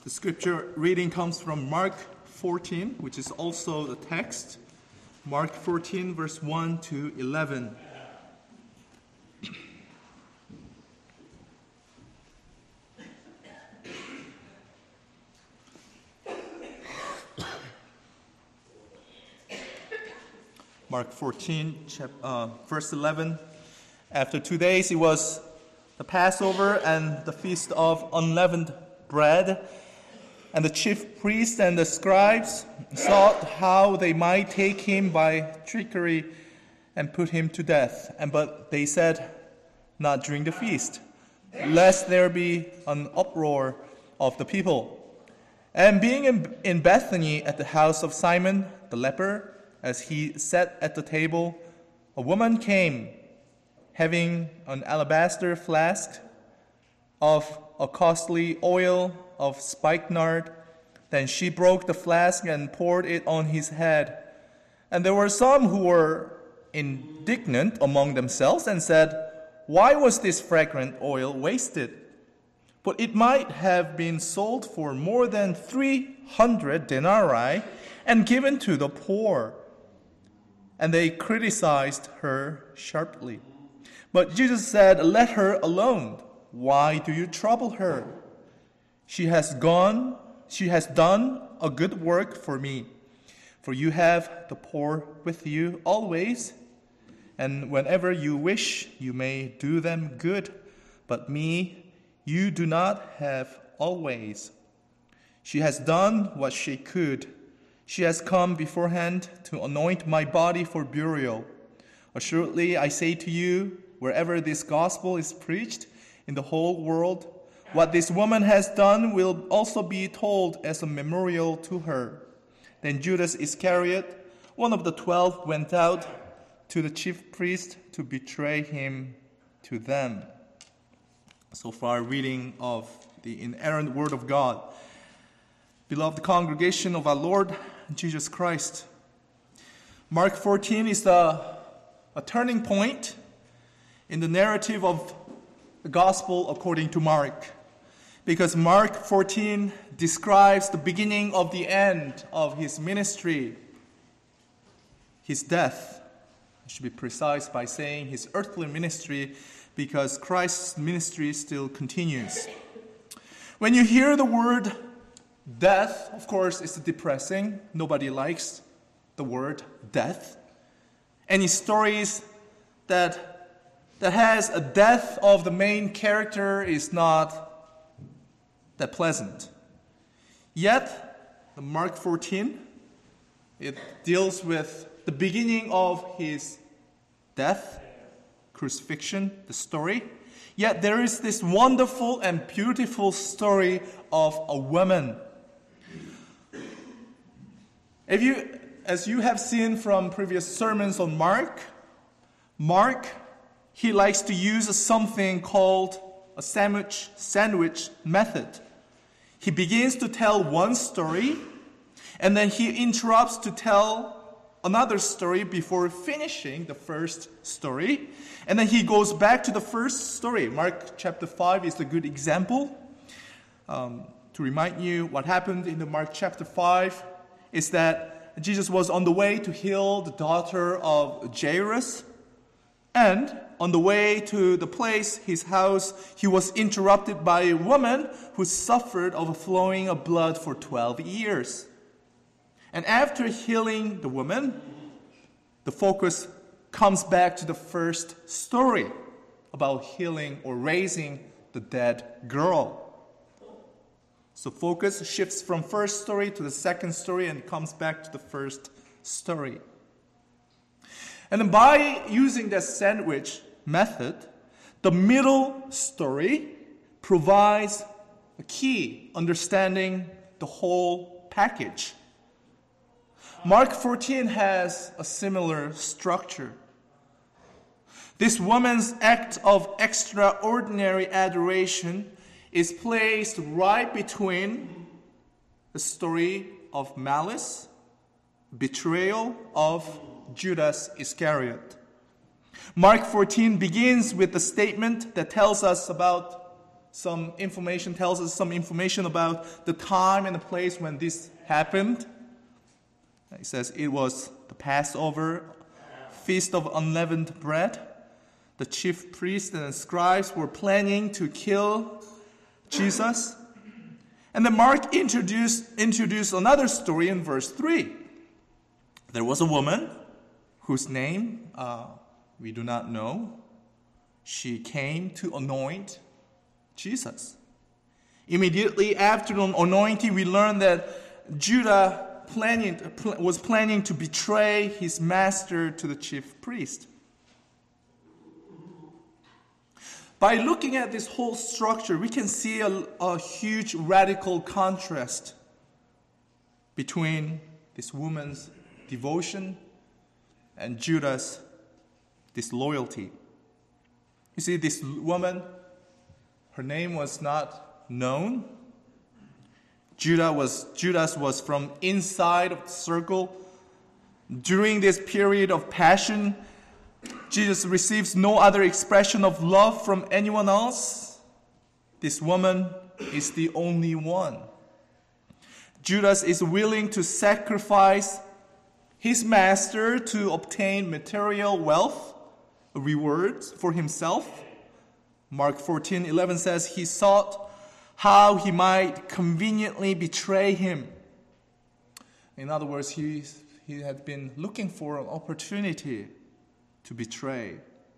The scripture reading comes from Mark 14, which is also the text. Mark 14, verse 1 to 11. Mark 14, verse 11. After 2 days, it was the Passover and the feast of unleavened bread. And the chief priests and the scribes sought how they might take him by trickery and put him to death. But they said, not during the feast, lest there be an uproar of the people. And being in Bethany at the house of Simon the leper, as he sat at the table, a woman came, having an alabaster flask of a costly oil of spikenard. Then she broke the flask and poured it on his head. And there were some who were indignant among themselves and said, why was this fragrant oil wasted? For it might have been sold for more than 300 denarii and given to the poor. And they criticized her sharply. But Jesus said, let her alone. Why do you trouble her? She has done a good work for me. For you have the poor with you always, and whenever you wish, you may do them good. But me, you do not have always. She has done what she could. She has come beforehand to anoint my body for burial. Assuredly, I say to you, wherever this gospel is preached in the whole world, what this woman has done will also be told as a memorial to her. Then Judas Iscariot, one of the 12, went out to the chief priest to betray him to them. So far, reading of the inerrant word of God. Beloved congregation of our Lord Jesus Christ, Mark 14 is a turning point in the narrative of the gospel according to Mark. Because Mark 14 describes the beginning of the end of his ministry, his death. I should be precise by saying his earthly ministry, because Christ's ministry still continues. When you hear the word death, of course, it's depressing. Nobody likes the word death. Any stories that has a death of the main character is not that pleasant. Yet, the Mark 14, it deals with the beginning of his death, crucifixion, the story. Yet there is this wonderful and beautiful story of a woman. As you have seen from previous sermons on Mark, he likes to use something called a sandwich method. He begins to tell one story, and then he interrupts to tell another story before finishing the first story. And then he goes back to the first story. Mark chapter 5 is a good example. To remind you what happened in the Mark chapter 5 is that Jesus was on the way to heal the daughter of Jairus. And on the way to the place, his house, he was interrupted by a woman who suffered of a flowing of blood for 12 years. And after healing the woman, the focus comes back to the first story about healing or raising the dead girl. So focus shifts from first story to the second story and comes back to the first story. And then by using that sandwich method, the middle story provides a key understanding the whole package. Mark 14 has a similar structure. This woman's act of extraordinary adoration is placed right between the story of malice, betrayal of Judas Iscariot. Mark 14 begins with a statement that tells us about some information, tells us some information about the time and the place when this happened. It says it was the Passover, Feast of Unleavened Bread. The chief priests and scribes were planning to kill Jesus. And then Mark introduced another story in verse 3. There was a woman whose name we do not know. She came to anoint Jesus. Immediately after the anointing, we learn that Judah was planning to betray his master to the chief priest. By looking at this whole structure, we can see a huge radical contrast between this woman's devotion and Judah's disloyalty. You see, this woman, her name was not known. Judas was from inside of the circle. During this period of passion, Jesus receives no other expression of love from anyone else. This woman is the only one. Judas is willing to sacrifice his master to obtain material wealth, rewards for himself. Mark 14:11 says he sought how he might conveniently betray him. In other words, he had been looking for an opportunity to betray.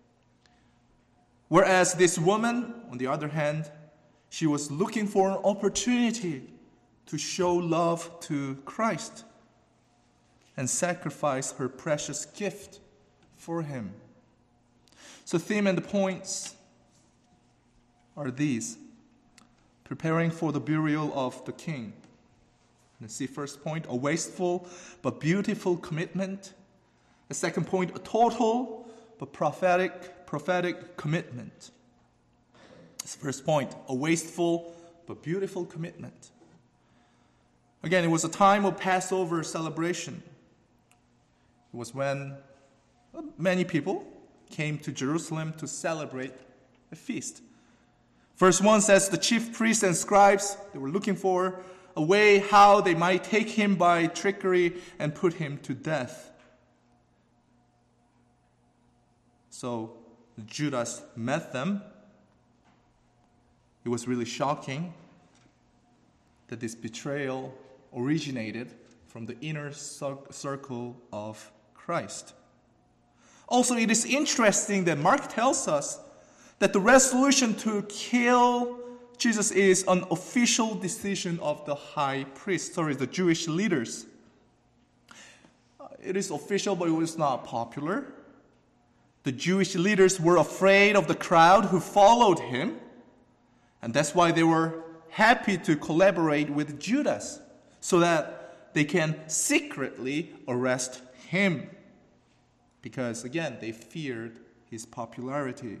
Whereas this woman, on the other hand, she was looking for an opportunity to show love to Christ and sacrifice her precious gift for him. So theme and the points are these. Preparing for the burial of the king. Let's see, first point, a wasteful but beautiful commitment. The second point, a total but prophetic commitment. This first point, a wasteful but beautiful commitment. Again, it was a time of Passover celebration. It was when many people came to Jerusalem to celebrate a feast. Verse 1 says the chief priests and scribes, they were looking for a way how they might take him by trickery and put him to death. So Judas met them. It was really shocking that this betrayal originated from the inner circle of Christ. Also, it is interesting that Mark tells us that the resolution to kill Jesus is an official decision of the the Jewish leaders. It is official, but it was not popular. The Jewish leaders were afraid of the crowd who followed him, and that's why they were happy to collaborate with Judas so that they can secretly arrest him. Because, again, they feared his popularity.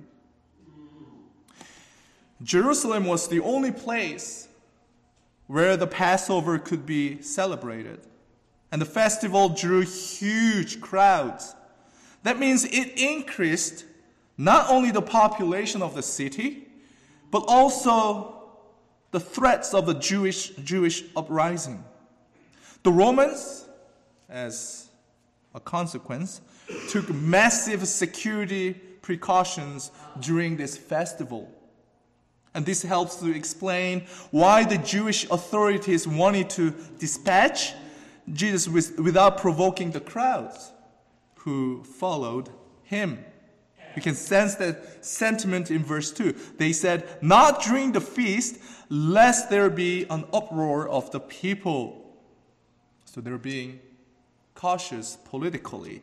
Jerusalem was the only place where the Passover could be celebrated. And the festival drew huge crowds. That means it increased not only the population of the city, but also the threats of the Jewish uprising. The Romans, as a consequence, took massive security precautions during this festival. And this helps to explain why the Jewish authorities wanted to dispatch Jesus without provoking the crowds who followed him. We can sense that sentiment in verse 2. They said, "Not during the feast, lest there be an uproar of the people." So they're being cautious politically.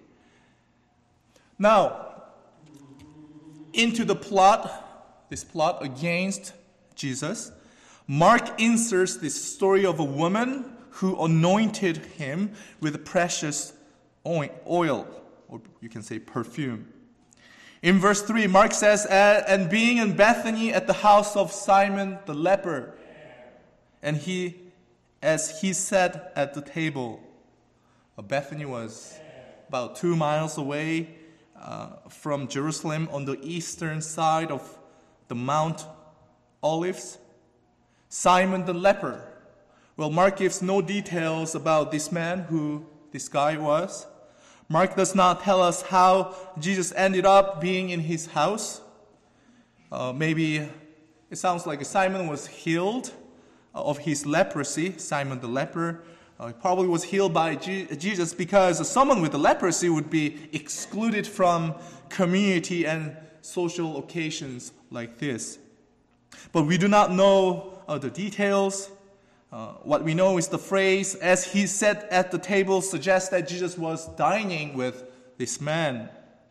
Now, into the this plot against Jesus, Mark inserts this story of a woman who anointed him with precious oil, or you can say perfume. In verse 3, Mark says, "And being in Bethany at the house of Simon the leper, and as he sat at the table." Bethany was about 2 miles away from Jerusalem on the eastern side of the Mount olives. Simon the leper. Well, Mark gives no details about this man, who this guy was. Mark does not tell us how Jesus ended up being in his house. Maybe it sounds like Simon was healed of his leprosy, Simon the leper. He probably was healed by Jesus because someone with leprosy would be excluded from community and social occasions like this. But we do not know the details. What we know is the phrase, "as he sat at the table," suggests that Jesus was dining with this man.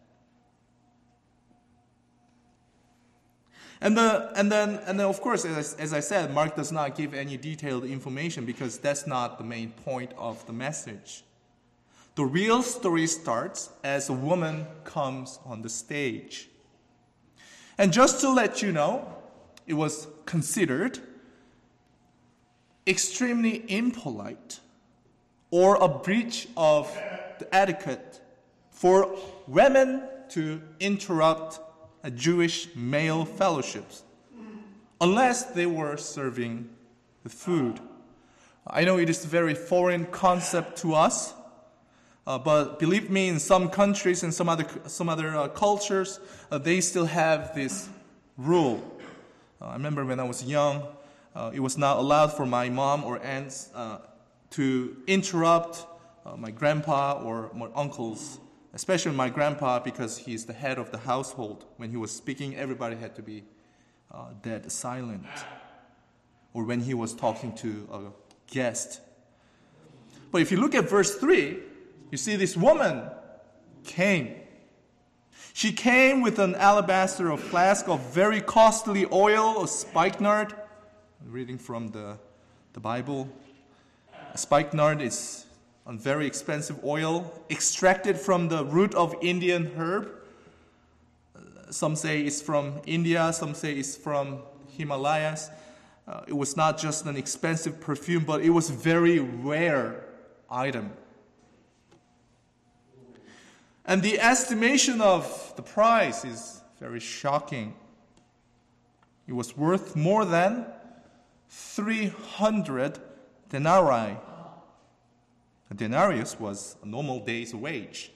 And then, of course, as I said, Mark does not give any detailed information because that's not the main point of the message. The real story starts as a woman comes on the stage. And just to let you know, it was considered extremely impolite or a breach of the etiquette for women to interrupt a Jewish male fellowships unless they were serving the food. I know it is a very foreign concept to us, but believe me, in some countries and some other cultures, they still have this rule. I remember when I was young, it was not allowed for my mom or aunts to interrupt my grandpa or my uncles, especially my grandpa, because he's the head of the household. When he was speaking, everybody had to be dead silent. Or when he was talking to a guest. But if you look at verse 3, you see this woman came. She came with an alabaster flask of very costly oil, a spikenard. I'm reading from the Bible. A spikenard is a very expensive oil extracted from the root of Indian herb. Some say it's from India, some say it's from Himalayas. It was not just an expensive perfume, but it was a very rare item. And the estimation of the price is very shocking. It was worth more than 300 denarii. A denarius was a normal day's wage,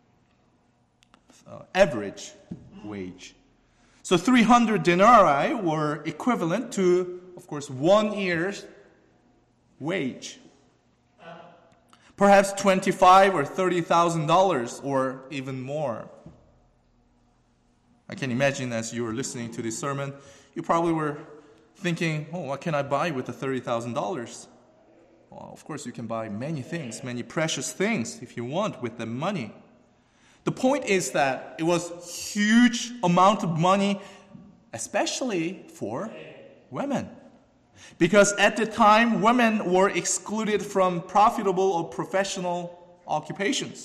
average wage. So 300 denarii were equivalent to, of course, 1 year's wage. Perhaps $25,000 or $30,000 or even more. I can imagine as you were listening to this sermon, you probably were thinking, what can I buy with the $30,000? Well, of course, you can buy many things, many precious things if you want with the money. The point is that it was a huge amount of money, especially for women. Because at the time, women were excluded from profitable or professional occupations.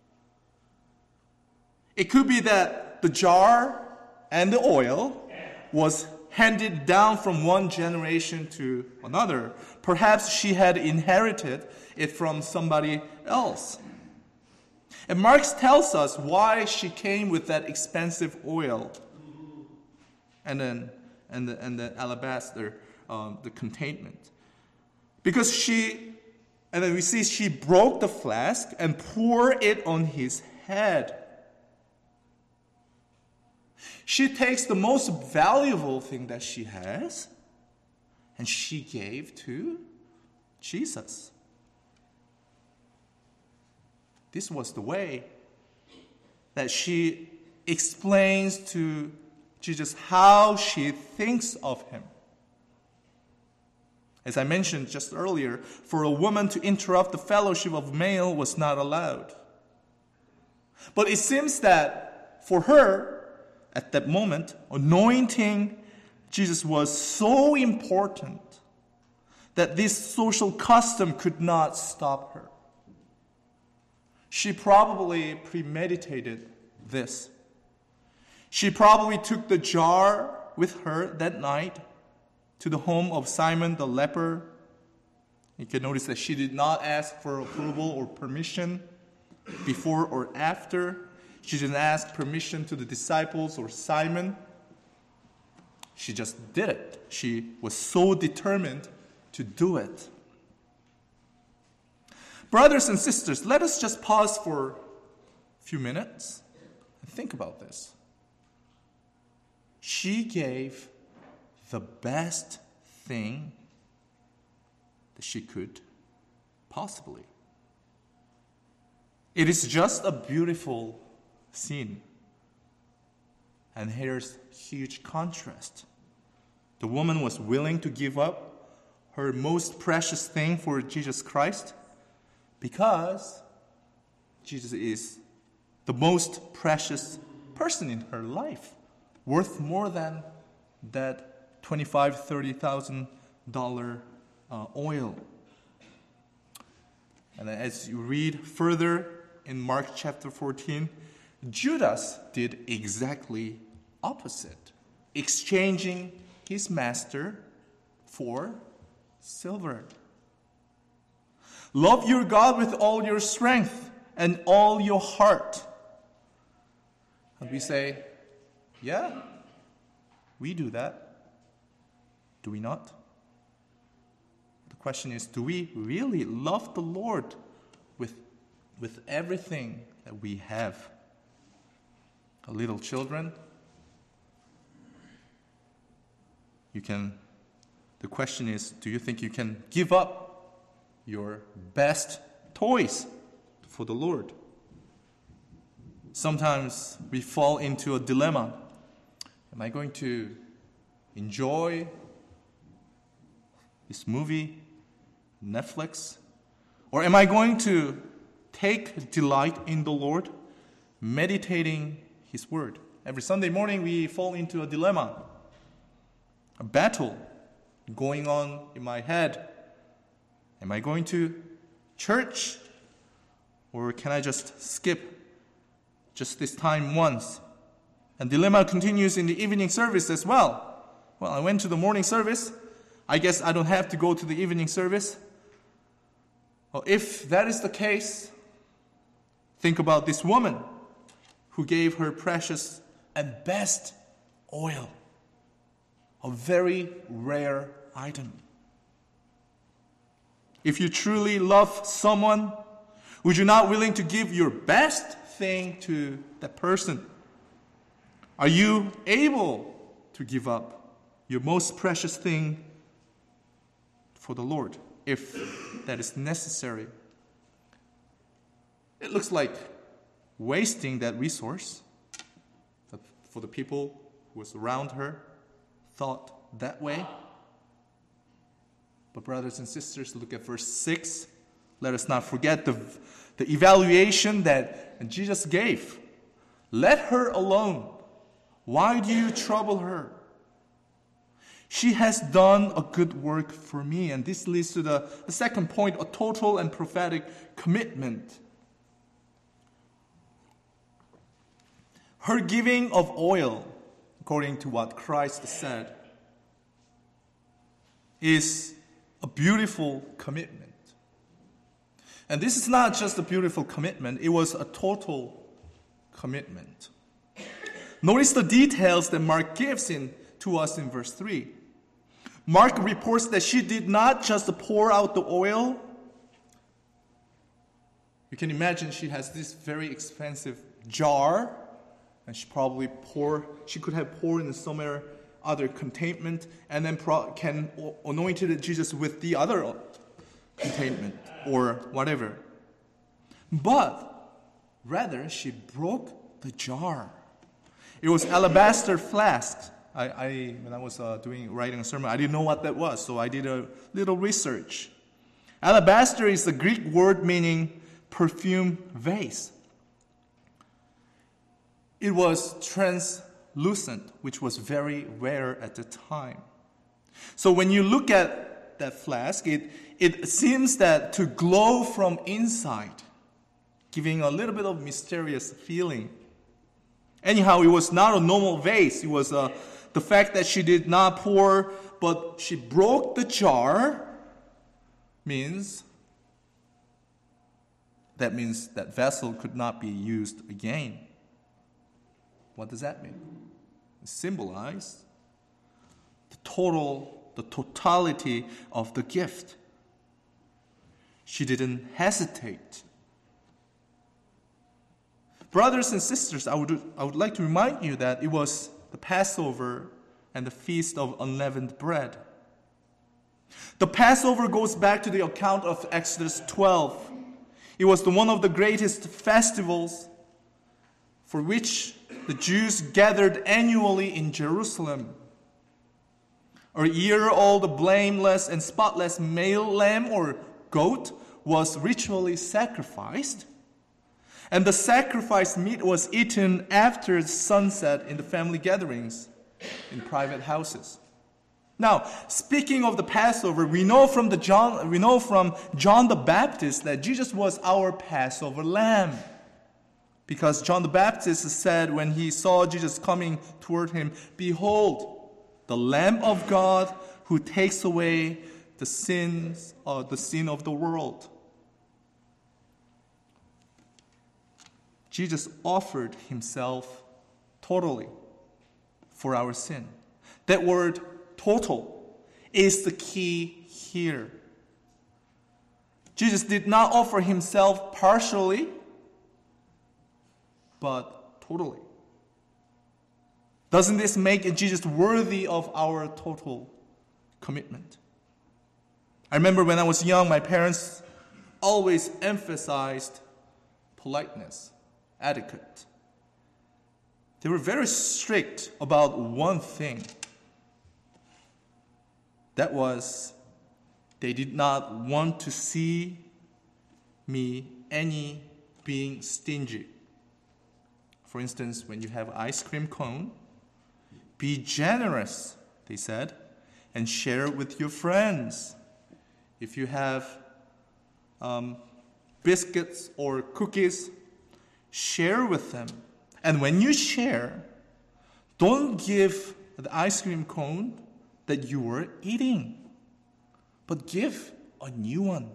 It could be that the jar and the oil was handed down from one generation to another. Perhaps she had inherited it from somebody else. And Mark tells us why she came with that expensive oil and the alabaster, the containment. Because and then we see she broke the flask and poured it on his head. She takes the most valuable thing that she has and she gave to Jesus. This was the way that she explains to Jesus how she thinks of him. As I mentioned just earlier, for a woman to interrupt the fellowship of male was not allowed. But it seems that for her, at that moment, anointing Jesus was so important that this social custom could not stop her. She probably premeditated this. She probably took the jar with her that night to the home of Simon the leper. You can notice that she did not ask for approval or permission before or after. She didn't ask permission to the disciples or Simon. She just did it. She was so determined to do it. Brothers and sisters, let us just pause for a few minutes and think about this. She gave the best thing that she could possibly. It is just a beautiful scene. And here's huge contrast. The woman was willing to give up her most precious thing for Jesus Christ because Jesus is the most precious person in her life, worth more than that $25,000, $30,000 oil. And as you read further in Mark chapter 14, Judas did exactly opposite, exchanging his master for silver. Love your God with all your strength and all your heart. And we say, yeah, we do that. Do we not? The question is, do we really love the Lord with everything that we have? Little children, the question is, do you think you can give up your best toys for the Lord? Sometimes we fall into a dilemma. Am I going to enjoy this movie, Netflix? Or am I going to take delight in the Lord, meditating His Word? Every Sunday morning we fall into a dilemma, a battle going on in my head. Am I going to church? Or can I just skip just this time once? And dilemma continues in the evening service as well. Well, I went to the morning service. I guess I don't have to go to the evening service. Well, if that is the case, think about this woman who gave her precious and best oil, a very rare item. If you truly love someone, would you not willing to give your best thing to that person? Are you able to give up your most precious thing for the Lord, if that is necessary? It looks like wasting that resource, but for the people who was around her thought that way. But brothers and sisters, look at verse 6. Let us not forget the evaluation that Jesus gave. Let her alone. Why do you trouble her? She has done a good work for me. And this leads to the second point, a total and prophetic commitment. Her giving of oil, according to what Christ said, is a beautiful commitment. And this is not just a beautiful commitment, it was a total commitment. Notice the details that Mark gives to us in verse 3. Mark reports that she did not just pour out the oil. You can imagine she has this very expensive jar, and she could have poured in somewhere other containment, and then can anointed Jesus with the other containment or whatever. But rather, she broke the jar. It was alabaster flask. When I was writing a sermon, I didn't know what that was, so I did a little research. Alabaster is the Greek word meaning perfume vase. It was translucent, which was very rare at the time. So when you look at that flask, it seems that to glow from inside, giving a little bit of mysterious feeling. Anyhow, it was not a normal vase. It was the fact that she did not pour, but she broke the jar, means that vessel could not be used again. What does that mean? It symbolizes the totality of the gift. She didn't hesitate. Brothers and sisters, I would like to remind you that it was the Passover and the Feast of Unleavened Bread. The Passover goes back to the account of Exodus 12. It was one of the greatest festivals for which the Jews gathered annually in Jerusalem. A year-old blameless and spotless male lamb or goat was ritually sacrificed, and the sacrificed meat was eaten after sunset in the family gatherings in private houses. Now, speaking of the Passover, we know from John the Baptist that Jesus was our Passover lamb. Because John the Baptist said when he saw Jesus coming toward him, "Behold, the Lamb of God who takes away the sin of the world." Jesus offered himself totally for our sin. That word total is the key here. Jesus did not offer himself partially, but totally. Doesn't this make Jesus worthy of our total commitment? I remember when I was young, my parents always emphasized politeness, etiquette. They were very strict about one thing. That was, they did not want to see me being stingy. For instance, when you have ice cream cone, be generous, they said, and share it with your friends. If you have biscuits or cookies, share with them. And when you share, don't give the ice cream cone that you were eating, but give a new one.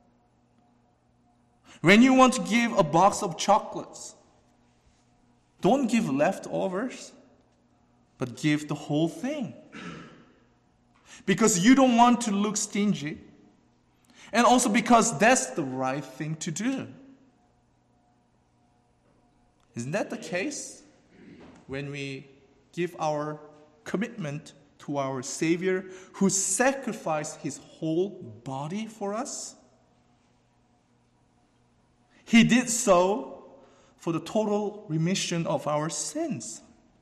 When you want to give a box of chocolates, don't give leftovers, but give the whole thing. Because you don't want to look stingy, and also because that's the right thing to do. Isn't that the case when we give our commitment to our Savior who sacrificed his whole body for us? He did so for the total remission of our sins.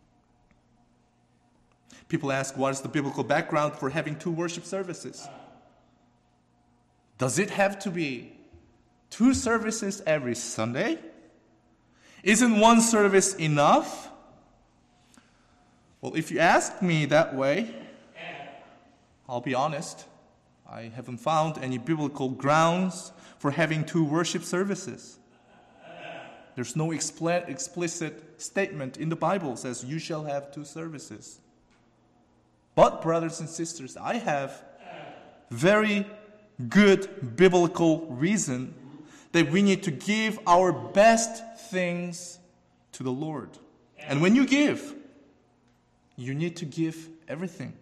People ask, what is the biblical background for having 2 worship services? Does it have to be 2 services every Sunday? Isn't 1 service enough? Well, if you ask me that way, I'll be honest. I haven't found any biblical grounds for having 2 worship services. There's no explicit statement in the Bible that says you shall have 2 services. But, brothers and sisters, I have very good biblical reason that we need to give our best things to the Lord. And when you give, you need to give everything.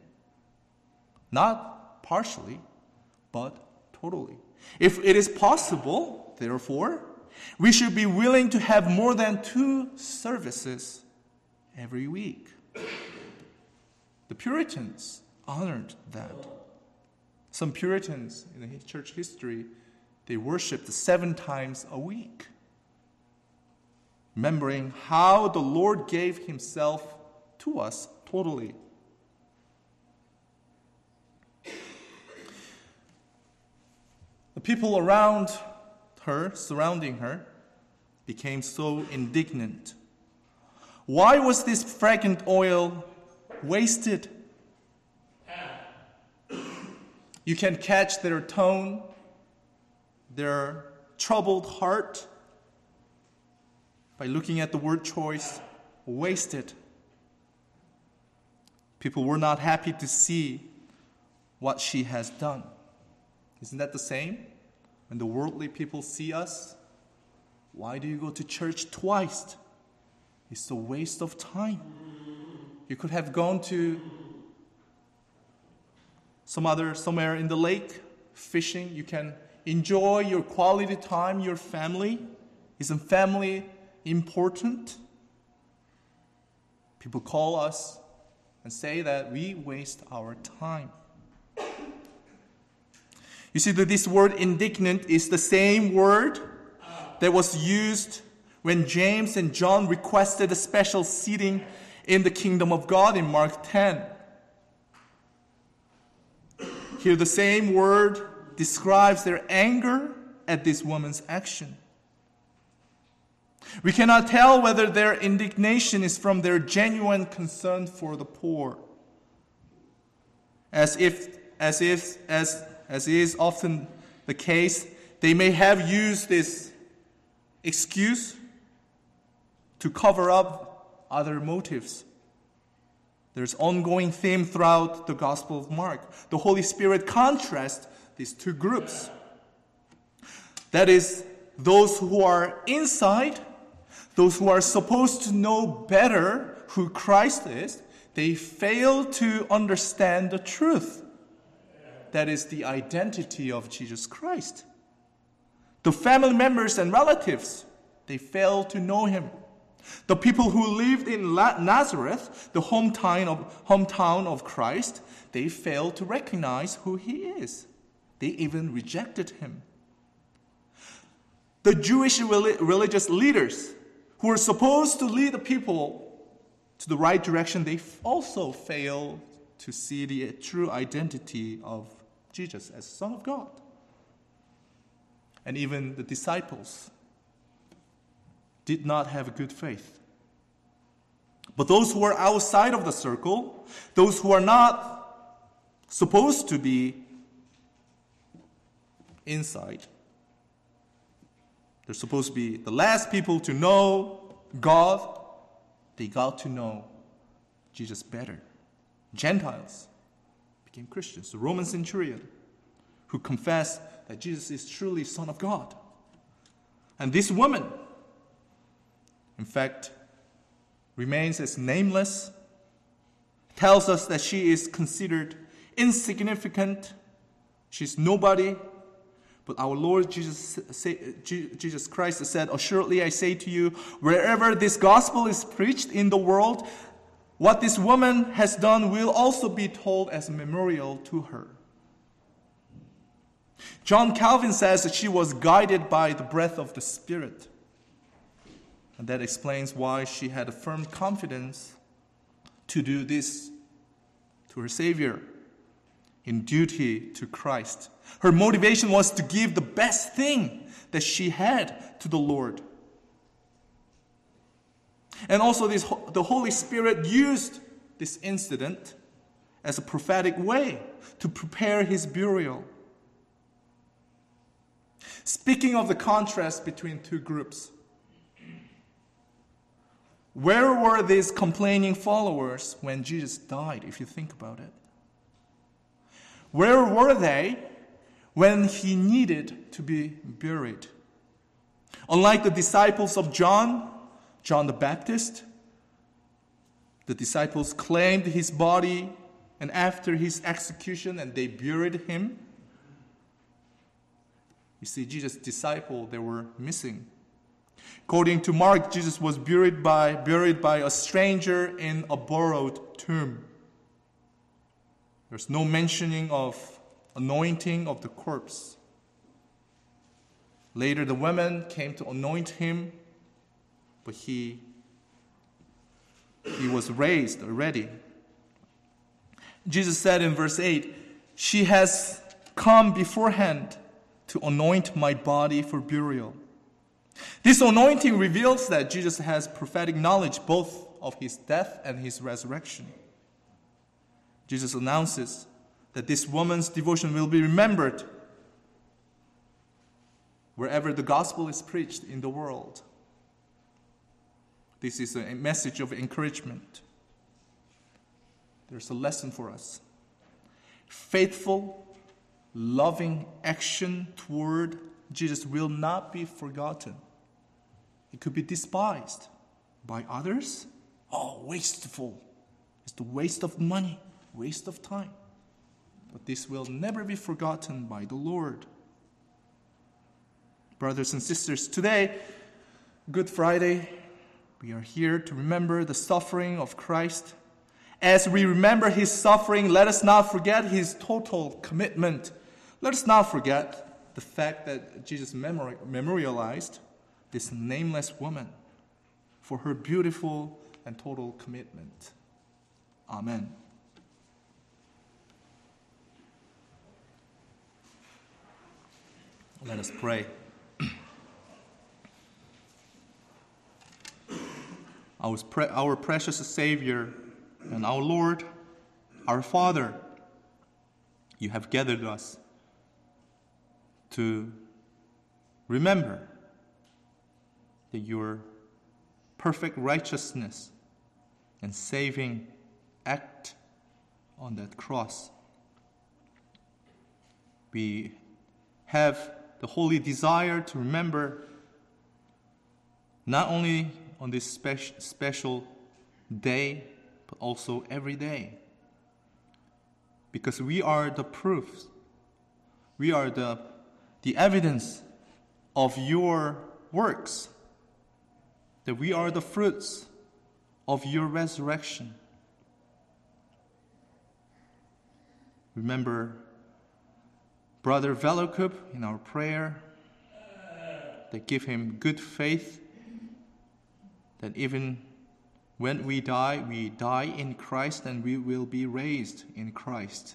Not partially, but totally. If it is possible, therefore, we should be willing to have more than 2 services every week. The Puritans honored that. Some Puritans in the church history, they worshipped 7 times a week, remembering how the Lord gave himself to us totally. The people around her, surrounding her, became so indignant. Why was this fragrant oil wasted? You can catch their tone, their troubled heart, by looking at the word choice, wasted. People were not happy to see what she has done. Isn't that the same? When the worldly people see us, why do you go to church twice? It's a waste of time. You could have gone to somewhere in the lake, fishing. You can enjoy your quality time, your family. Isn't family important? People call us and say that we waste our time. You see that this word indignant is the same word that was used when James and John requested a special seating in the kingdom of God in Mark 10. Here the same word describes their anger at this woman's action. We cannot tell whether their indignation is from their genuine concern for the poor, as is often the case. They may have used this excuse to cover up other motives. There's ongoing theme throughout the Gospel of Mark. The Holy Spirit contrasts these two groups. That is, those who are inside, those who are supposed to know better who Christ is, they fail to understand the truth. That is the identity of Jesus Christ. The family members and relatives, they fail to know him. The people who lived in Nazareth, the hometown of Christ, they fail to recognize who he is. They even rejected him. The Jewish religious leaders who were supposed to lead the people to the right direction, they also fail to see the true identity of Jesus as Son of God. And even the disciples did not have good faith. But those who are outside of the circle, those who are not supposed to be inside, they're supposed to be the last people to know God, they got to know Jesus better. Gentiles became Christians. The Roman centurion who confessed that Jesus is truly Son of God. And this woman, in fact, remains as nameless, tells us that she is considered insignificant. She's nobody. But our Lord Jesus Christ said, "Assuredly I say to you, wherever this gospel is preached in the world, what this woman has done will also be told as a memorial to her." John Calvin says that she was guided by the breath of the Spirit. And that explains why she had a firm confidence to do this to her Savior in duty to Christ. Her motivation was to give the best thing that she had to the Lord. And also the Holy Spirit used this incident as a prophetic way to prepare his burial. Speaking of the contrast between two groups, where were these complaining followers when Jesus died, if you think about it? Where were they when he needed to be buried? Unlike the disciples of John the Baptist, the disciples claimed his body and after his execution and they buried him. You see, Jesus' disciples, they were missing. According to Mark, Jesus was buried by a stranger in a borrowed tomb. There's no mentioning of anointing of the corpse. Later, the women came to anoint him, but he was raised already. Jesus said in verse 8, "She has come beforehand to anoint my body for burial." This anointing reveals that Jesus has prophetic knowledge both of his death and his resurrection. Jesus announces that this woman's devotion will be remembered wherever the gospel is preached in the world. This is a message of encouragement. There's a lesson for us. Faithful, loving action toward Jesus will not be forgotten. It could be despised by others. Oh, wasteful. It's the waste of money, waste of time. but this will never be forgotten by the Lord. Brothers and sisters, today, Good Friday, we are here to remember the suffering of Christ. As we remember his suffering, let us not forget his total commitment. Let us not forget the fact that Jesus memorialized this nameless woman for her beautiful and total commitment. Amen. Let us pray. Our precious Savior and our Lord, our Father, you have gathered us to remember that your perfect righteousness and saving act on that cross. We have the holy desire to remember not only on this special day, but also every day. Because we are the proofs, we are the evidence of your works, that we are the fruits of your resurrection. Remember Brother Velokup in our prayer, that give him good faith, that even when we die in Christ and we will be raised in Christ.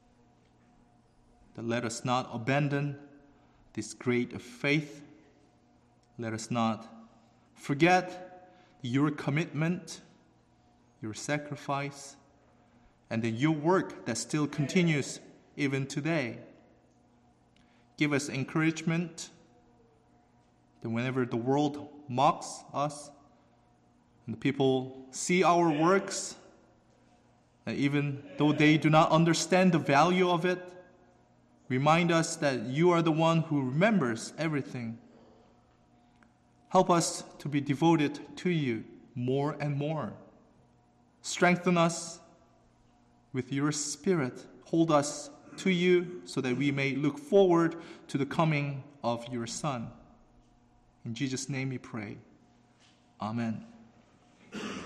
That let us not abandon this great faith. Let us not forget your commitment, your sacrifice, and then your work that still continues even today. Give us encouragement that whenever the world mocks us, and the people see our works, and even though they do not understand the value of it, remind us that you are the one who remembers everything. Help us to be devoted to you more and more. Strengthen us with your Spirit. Hold us to you so that we may look forward to the coming of your Son. In Jesus' name we pray. Amen.